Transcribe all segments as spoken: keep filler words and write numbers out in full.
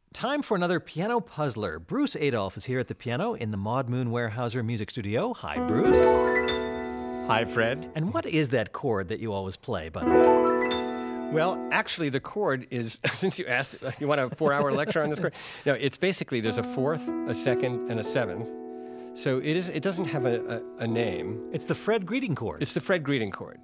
Time for another piano puzzler. Bruce Adolphe is here at the piano in the Maud Moon Weyerhaeuser Music Studio. Hi, Bruce. Hi, Fred. And what is that chord that you always play, by the way? Well, actually, the chord is, since you asked, you want a four-hour lecture on this chord? No, it's basically, there's a fourth, a second, and a seventh. So it is. It doesn't have a, a, a name. It's the Fred greeting chord. It's the Fred greeting chord.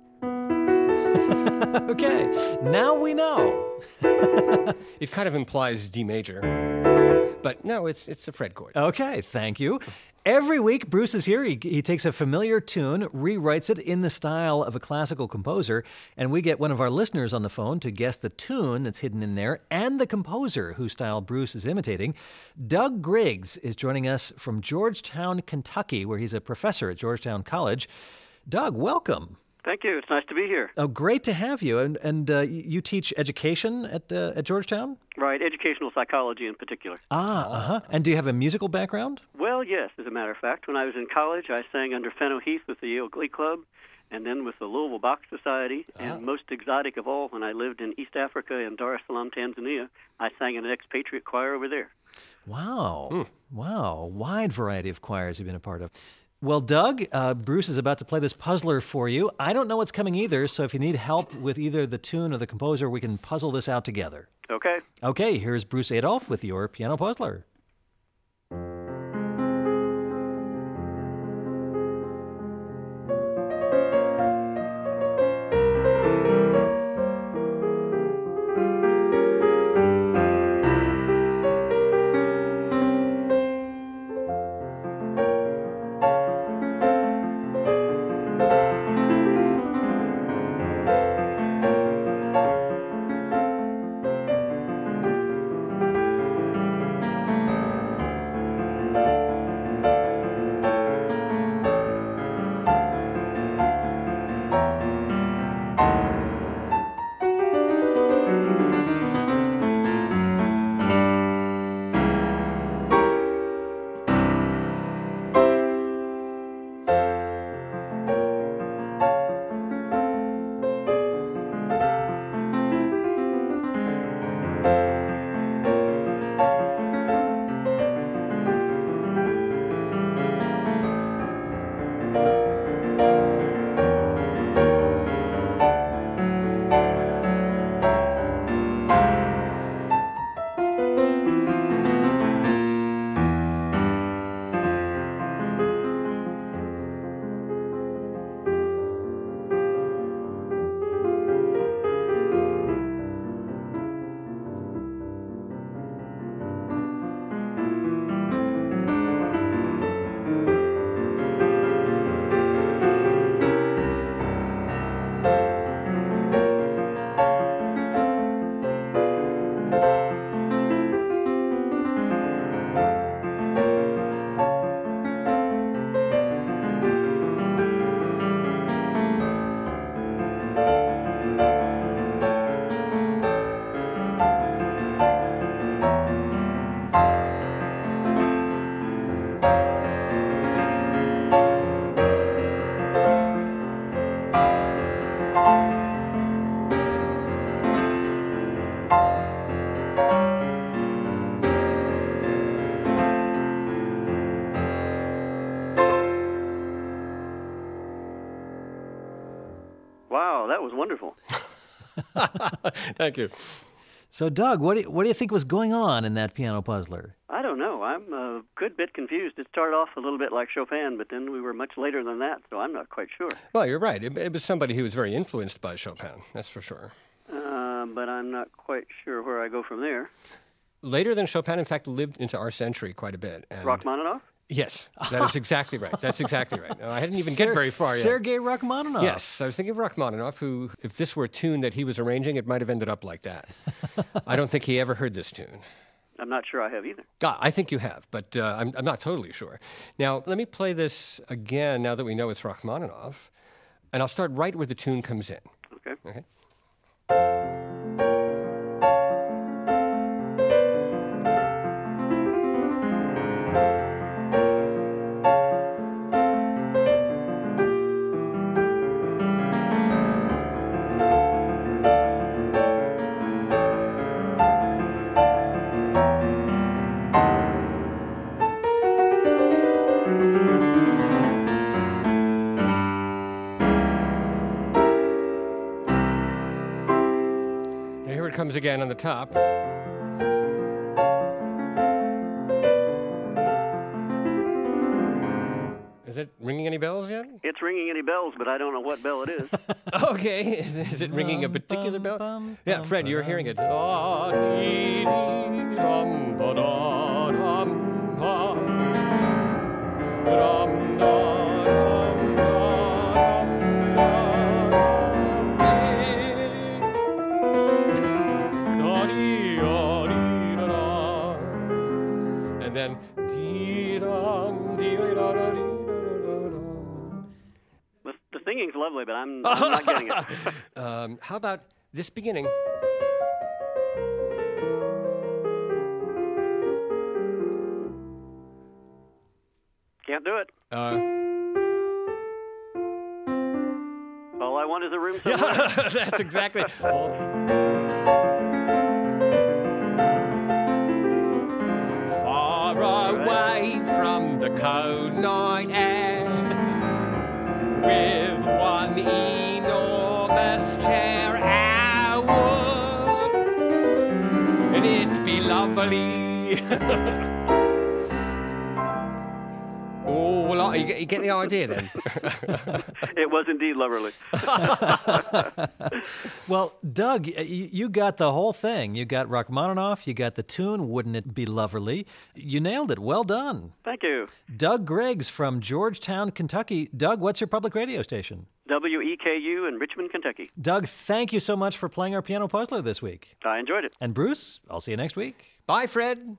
Okay, now we know. It kind of implies D major. But no, it's it's a Fred chord. Okay, thank you. Every week, Bruce is here. He, he takes a familiar tune, rewrites it in the style of a classical composer, and we get one of our listeners on the phone to guess the tune that's hidden in there and the composer whose style Bruce is imitating. Doug Griggs is joining us from Georgetown, Kentucky, where he's a professor at Georgetown College. Doug, welcome. Thank you. It's nice to be here. Oh, great to have you. And and uh, you teach education at uh, at Georgetown? Right, educational psychology in particular. Ah, uh-huh. And do you have a musical background? Well, yes, as a matter of fact. When I was in college, I sang under Fenno Heath with the Yale Glee Club, and then with the Louisville Bach Society, ah. and most exotic of all, when I lived in East Africa in Dar es Salaam, Tanzania, I sang in an expatriate choir over there. Wow. Hmm. Wow. Wide variety of choirs you've been a part of. Well, Doug, uh, Bruce is about to play this puzzler for you. I don't know what's coming either, so if you need help with either the tune or the composer, we can puzzle this out together. Okay. Okay, here's Bruce Adolphe with your piano puzzler. Wow, that was wonderful. Thank you. So, Doug, what do, you, what do you think was going on in that piano puzzler? I don't know. I'm a good bit confused. It started off a little bit like Chopin, but then we were much later than that, so I'm not quite sure. Well, you're right. It, it was somebody who was very influenced by Chopin, that's for sure. Uh, but I'm not quite sure where I go from there. Later than Chopin, in fact, lived into our century quite a bit. And Rachmaninoff? Yes, that is exactly right. That's exactly right. No, I hadn't even Ser- get very far yet. Sergei Rachmaninoff. Yes, I was thinking of Rachmaninoff, who, if this were a tune that he was arranging, it might have ended up like that. I don't think he ever heard this tune. I'm not sure I have either. Ah, I think you have, but uh, I'm, I'm not totally sure. Now, let me play this again now that we know it's Rachmaninoff, and I'll start right where the tune comes in. Okay. Okay. comes again on the top. Is it ringing any bells yet? It's ringing any bells, but I don't know what bell it is. Okay. Is, is it ringing a particular bell? Yeah, Fred, you're hearing it. And then The singing's lovely, but I'm, I'm not getting it. um, how about this beginning? Can't do it. Uh, All I want is a room somewhere. That's exactly. Oh. Far away from the cold night air, with one enormous chair, I would, and it'd be lovely. Oh, well, you get, you get the idea then. It was indeed lovely. Well, Doug, you, you got the whole thing. You got Rachmaninoff, you got the tune, Wouldn't It Be Loverly? You nailed it. Well done. Thank you. Doug Griggs from Georgetown, Kentucky. Doug, what's your public radio station? W E K U in Richmond, Kentucky. Doug, thank you so much for playing our piano puzzler this week. I enjoyed it. And Bruce, I'll see you next week. Bye, Fred.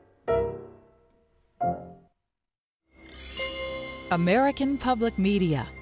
American Public Media